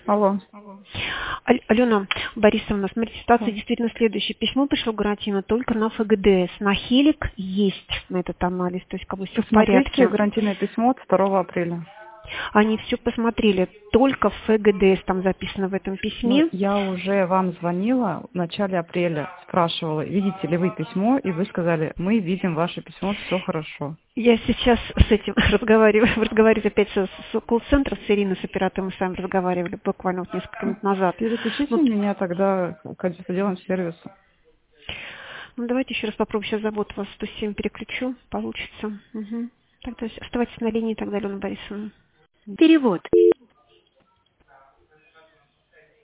Алло. Алена Борисовна, смотрите, ситуация действительно следующая. Письмо пришло гарантийно только на ФГДС. На Хелик есть на этот анализ, то есть как бы все в Посмотрите порядке. гарантийное письмо от 2 апреля. Они все посмотрели, только в ФГДС там записано в этом письме. Я уже вам звонила в начале апреля, спрашивала, видите ли вы письмо, и вы сказали, мы видим ваше письмо, все хорошо. Я сейчас с этим разговариваю. Вы разговариваете опять с колл-центром, с Ириной, с оператором, мы с вами разговаривали буквально вот несколько минут назад. Переключите меня тогда к отделам сервиса. Ну, давайте еще раз попробую, сейчас забот вас 107 переключу, получится. Угу. Тогда оставайтесь на линии тогда, Алена Борисовна. Перевод.